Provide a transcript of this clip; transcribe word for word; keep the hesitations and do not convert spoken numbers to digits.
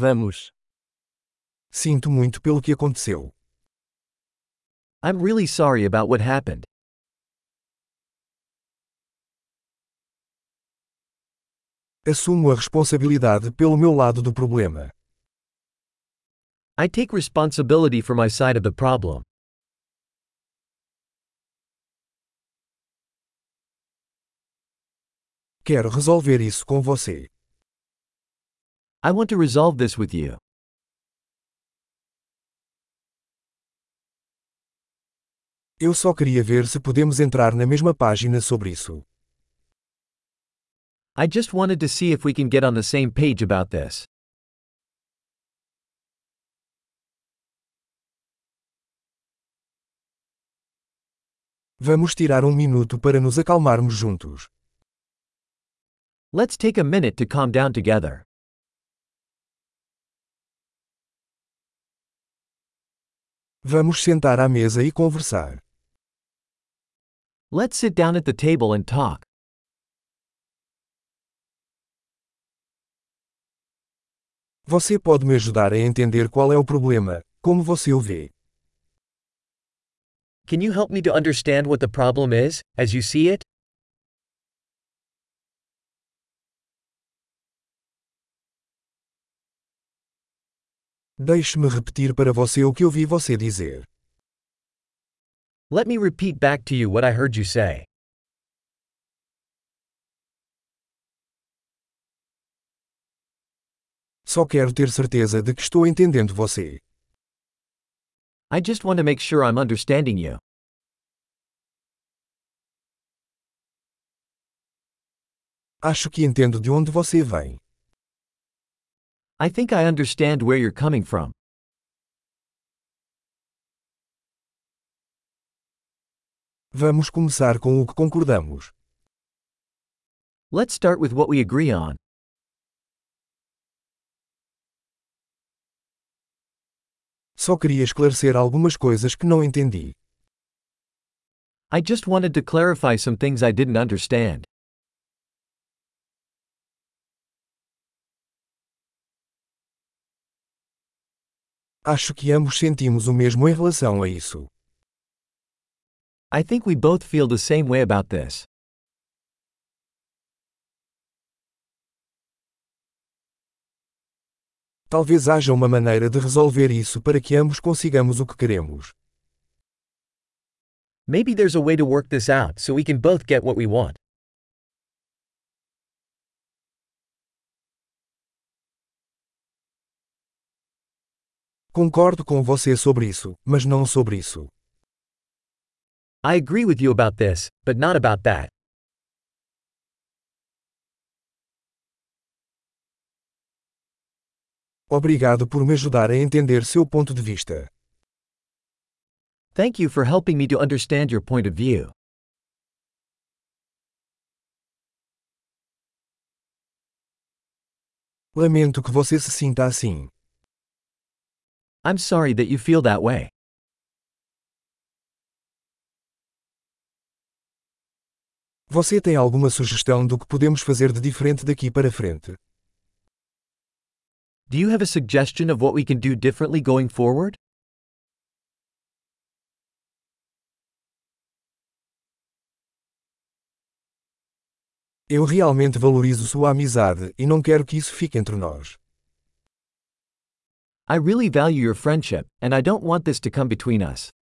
Vamos. Sinto muito pelo que aconteceu. I'm really sorry about what happened. Assumo a responsabilidade pelo meu lado do problema. I take responsibility for my side of the problem. Quero resolver isso com você. I want to resolve this with you. Eu só queria ver se podemos entrar na mesma página sobre isso. I just wanted to see if we can get on the same page about this. Vamos tirar um minuto para nos acalmarmos juntos. Let's take a minute to calm down together. Vamos sentar à mesa e conversar. Let's sit down at the table and talk. Você pode me ajudar a entender qual é o problema, como você o vê. Can you help me to understand what the problem is, as you see it? Deixe-me repetir para você o que ouvi você dizer. Let me repeat back to you what I heard you say. Só quero ter certeza de que estou entendendo você. I just want to make sure I'm understanding you. Acho que entendo de onde você vem. I think I understand where you're coming from. Vamos começar com o que concordamos. Let's start with what we agree on. Só queria esclarecer algumas coisas que não entendi. I just wanted to clarify some things I didn't understand. Acho que ambos sentimos o mesmo em relação a isso. I think we both feel the same way about this. Talvez haja uma maneira de resolver isso para que ambos consigamos o que queremos. Maybe there's a way to work this out so we can both get what we want. Concordo com você sobre isso, mas não sobre isso. I agree with you about this, but not about that. Obrigado por me ajudar a entender seu ponto de vista. Thank you for helping me to understand your point of view. Lamento que você se sinta assim. I'm sorry that you feel that way. Você tem alguma sugestão do que podemos fazer de diferente daqui para frente? Do you have a suggestion of what we can do differently going forward? Eu realmente valorizo sua amizade e não quero que isso fique entre nós. I really value your friendship, and I don't want this to come between us.